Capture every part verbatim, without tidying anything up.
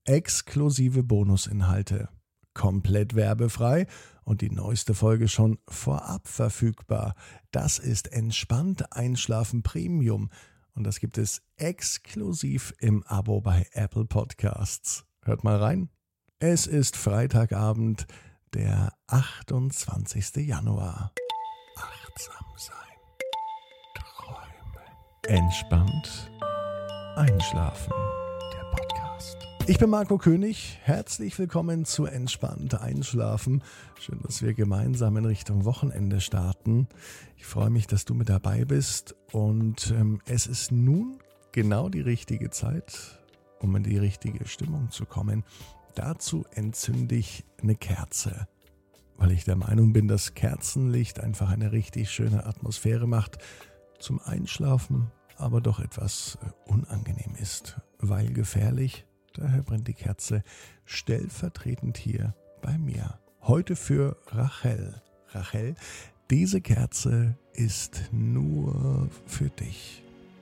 exklusive Bonusinhalte, komplett werbefrei und die neueste Folge schon vorab verfügbar. Das ist Entspannt Einschlafen Premium und das gibt es exklusiv im Abo bei Apple Podcasts. Hört mal rein. Es ist Freitagabend, der achtundzwanzigster Januar. Achtsam sein, träumen, entspannt einschlafen. Der Podcast. Ich bin Marco König. Herzlich willkommen zu Entspannt Einschlafen. Schön, dass wir gemeinsam in Richtung Wochenende starten. Ich freue mich, dass du mit dabei bist und ähm, es ist nun genau die richtige Zeit, um in die richtige Stimmung zu kommen. Dazu entzünde ich eine Kerze, weil ich der Meinung bin, dass Kerzenlicht einfach eine richtig schöne Atmosphäre macht, zum Einschlafen aber doch etwas unangenehm ist, weil gefährlich. Daher brennt die Kerze stellvertretend hier bei mir. Heute für Rachel. Rachel, diese Kerze ist nur für dich.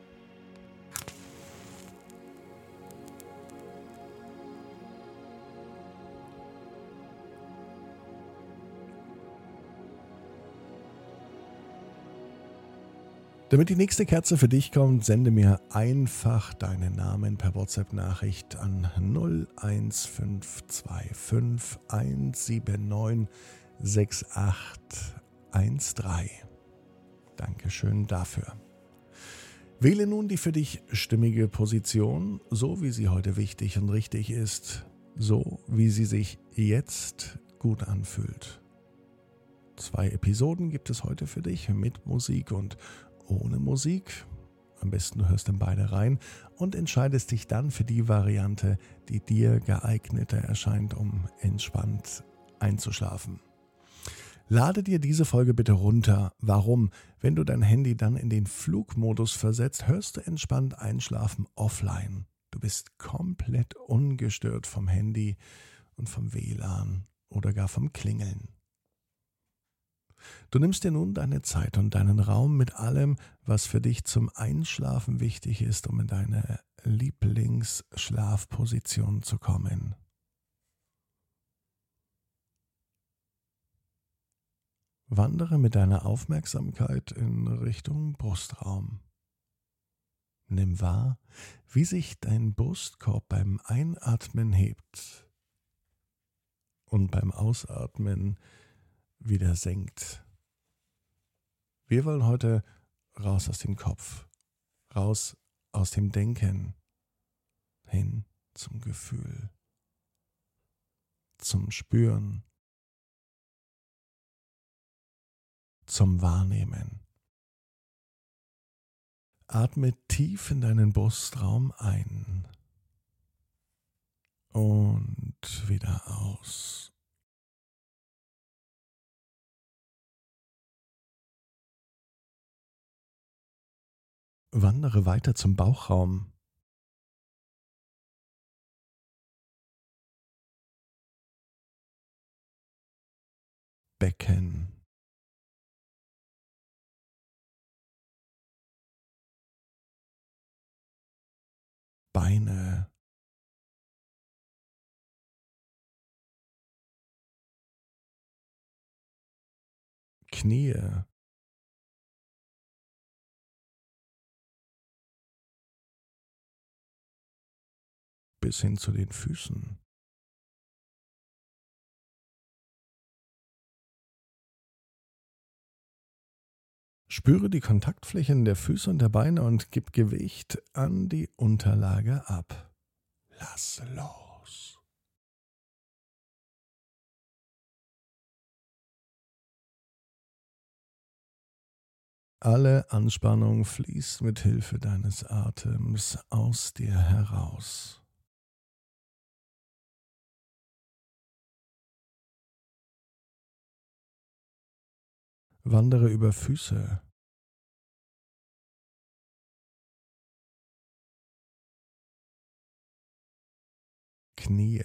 Damit die nächste Kerze für dich kommt, sende mir einfach deinen Namen per WhatsApp-Nachricht an null eins fünf zwei fünf eins sieben neun sechs acht eins drei. Dankeschön dafür. Wähle nun die für dich stimmige Position, so wie sie heute wichtig und richtig ist, so wie sie sich jetzt gut anfühlt. Zwei Episoden gibt es heute für dich mit Musik und ohne Musik. Am besten du hörst in beide rein und entscheidest dich dann für die Variante, die dir geeigneter erscheint, um entspannt einzuschlafen. Lade dir diese Folge bitte runter. Warum? Wenn du dein Handy dann in den Flugmodus versetzt, hörst du entspannt einschlafen offline. Du bist komplett ungestört vom Handy und vom W L A N oder gar vom Klingeln. Du nimmst dir nun deine Zeit und deinen Raum mit allem, was für dich zum Einschlafen wichtig ist, um in deine Lieblingsschlafposition zu kommen. Wandere mit deiner Aufmerksamkeit in Richtung Brustraum. Nimm wahr, wie sich dein Brustkorb beim Einatmen hebt und beim Ausatmen wieder senkt. Wir wollen heute raus aus dem Kopf, raus aus dem Denken, hin zum Gefühl, zum Spüren, zum Wahrnehmen. Atme tief in deinen Brustraum ein und wieder aus. Wandere weiter zum Bauchraum. Becken. Beine. Knie. Bis hin zu den Füßen. Spüre die Kontaktflächen der Füße und der Beine und gib Gewicht an die Unterlage ab. Lass los. Alle Anspannung fließt mit Hilfe deines Atems aus dir heraus. Wandere über Füße. Knie.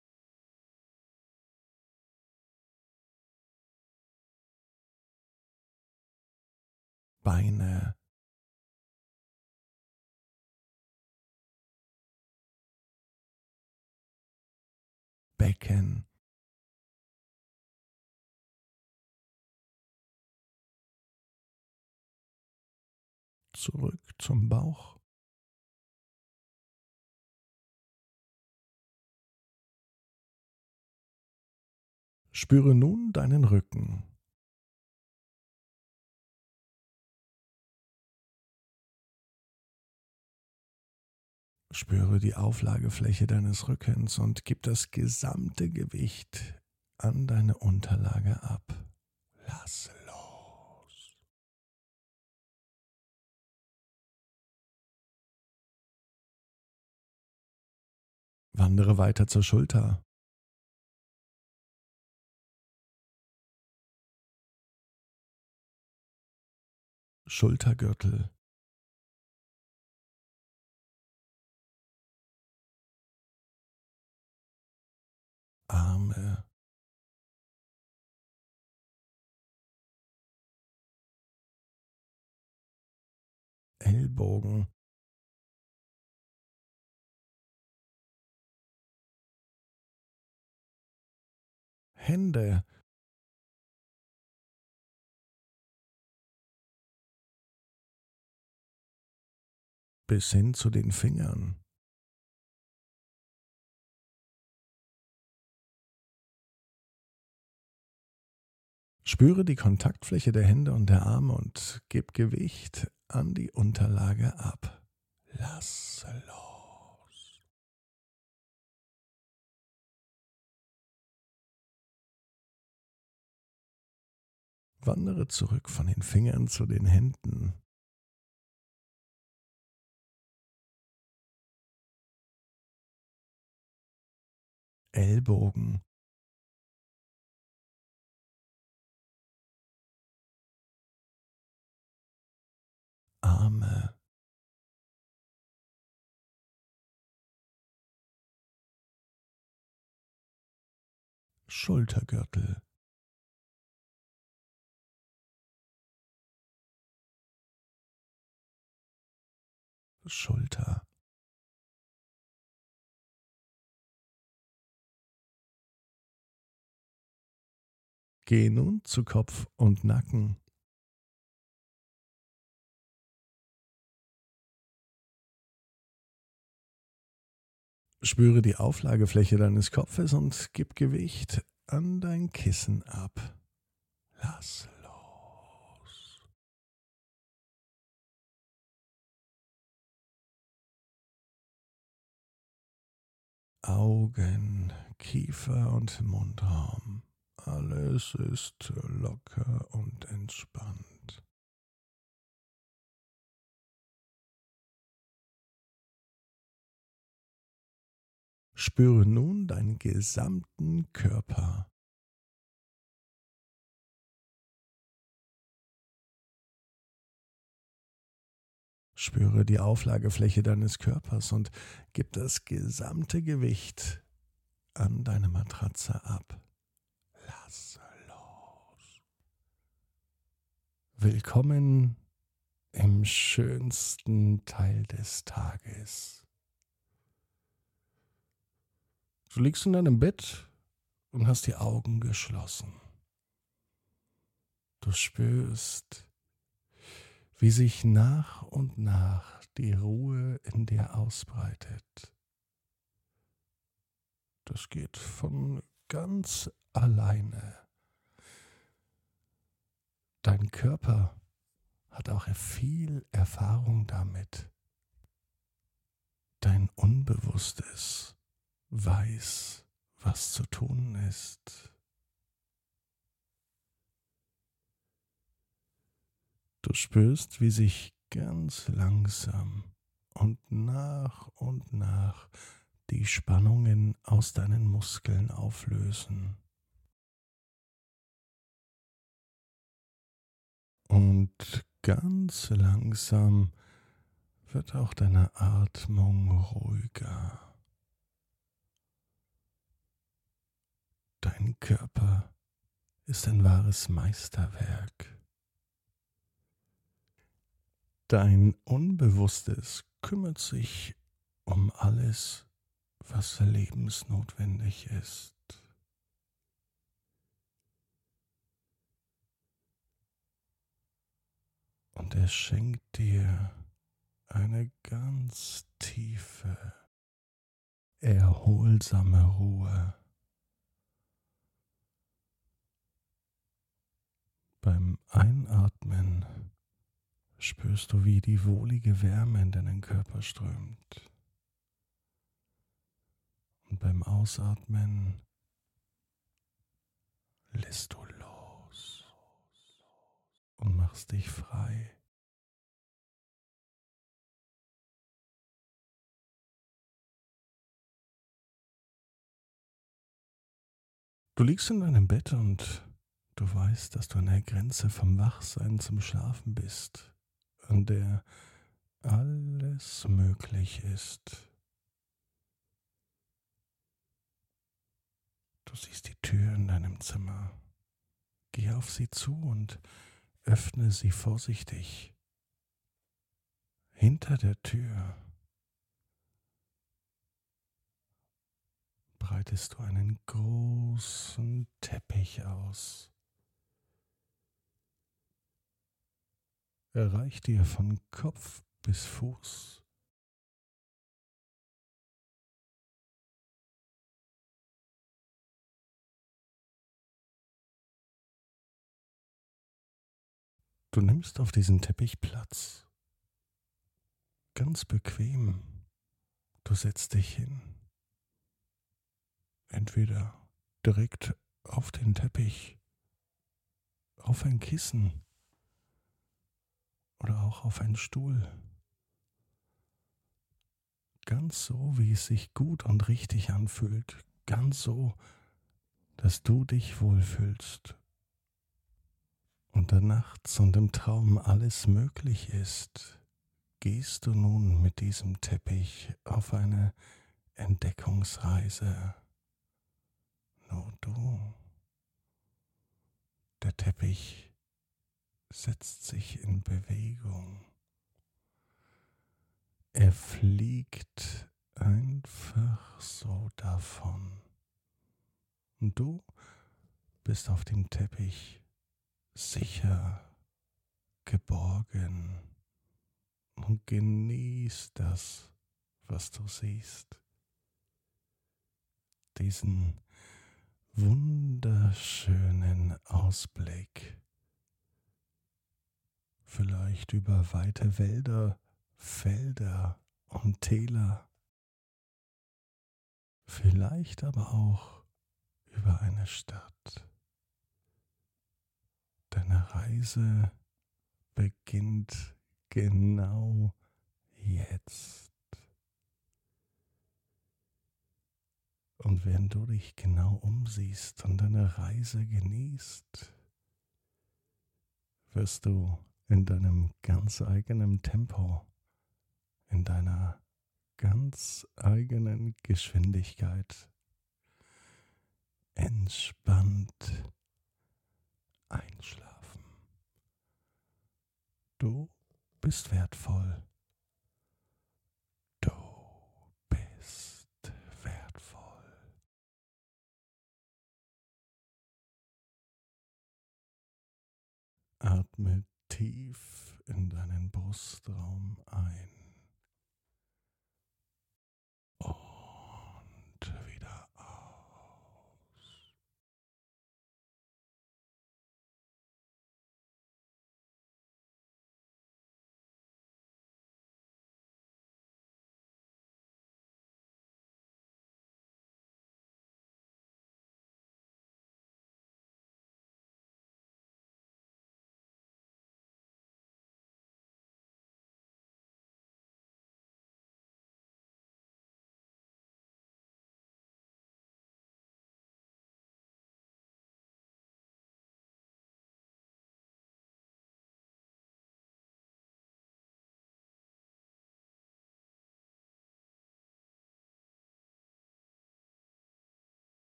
Beine. Becken. Zurück zum Bauch. Spüre nun deinen Rücken. Spüre die Auflagefläche deines Rückens und gib das gesamte Gewicht an deine Unterlage ab. Lass los. Wandere weiter zur Schulter. Schultergürtel. Arme. Ellbogen. Hände. Bis hin zu den Fingern. Spüre die Kontaktfläche der Hände und der Arme und gib Gewicht an die Unterlage ab. Lass los. Wandere zurück von den Fingern zu den Händen. Ellbogen. Arme. Schultergürtel. Schulter. Geh nun zu Kopf und Nacken. Spüre die Auflagefläche deines Kopfes und gib Gewicht an dein Kissen ab. Lass los. Augen, Kiefer und Mundraum. Alles ist locker und entspannt. Spüre nun deinen gesamten Körper. Spüre die Auflagefläche deines Körpers und gib das gesamte Gewicht an deine Matratze ab. Lass los. Willkommen im schönsten Teil des Tages. Du liegst in deinem Bett und hast die Augen geschlossen. Du spürst, wie sich nach und nach die Ruhe in dir ausbreitet. Das geht von ganz alleine. Dein Körper hat auch viel Erfahrung damit. Dein Unbewusstes weiß, was zu tun ist. Du spürst, wie sich ganz langsam und nach und nach die Spannungen aus deinen Muskeln auflösen. Und ganz langsam wird auch deine Atmung ruhiger. Dein Körper ist ein wahres Meisterwerk. Dein Unbewusstes kümmert sich um alles, was lebensnotwendig ist. Und er schenkt dir eine ganz tiefe, erholsame Ruhe. Beim Einatmen spürst du, wie die wohlige Wärme in deinen Körper strömt. Und beim Ausatmen lässt du los und machst dich frei. Du liegst in deinem Bett und du weißt, dass du an der Grenze vom Wachsein zum Schlafen bist, an der alles möglich ist. Du siehst die Tür in deinem Zimmer. Geh auf sie zu und öffne sie vorsichtig. Hinter der Tür breitest du einen großen Teppich aus. Er reicht dir von Kopf bis Fuß. Du nimmst auf diesen Teppich Platz. Ganz bequem. Du setzt dich hin. Entweder direkt auf den Teppich, auf ein Kissen oder auch auf einen Stuhl. Ganz so, wie es sich gut und richtig anfühlt. Ganz so, dass du dich wohlfühlst. Und da nachts und im Traum alles möglich ist, gehst du nun mit diesem Teppich auf eine Entdeckungsreise. Nur du. Der Teppich setzt sich in Bewegung. Er fliegt einfach so davon. Und du bist auf dem Teppich sicher, geborgen und genießt das, was du siehst. Diesen wunderschönen Ausblick. Vielleicht über weite Wälder, Felder und Täler. Vielleicht aber auch über eine Stadt. Deine Reise beginnt genau jetzt. Und während du dich genau umsiehst und deine Reise genießt, wirst du in deinem ganz eigenen Tempo, in deiner ganz eigenen Geschwindigkeit entspannt einschlafen. Du bist wertvoll. Du bist wertvoll. Atme tief in deinen Brustraum ein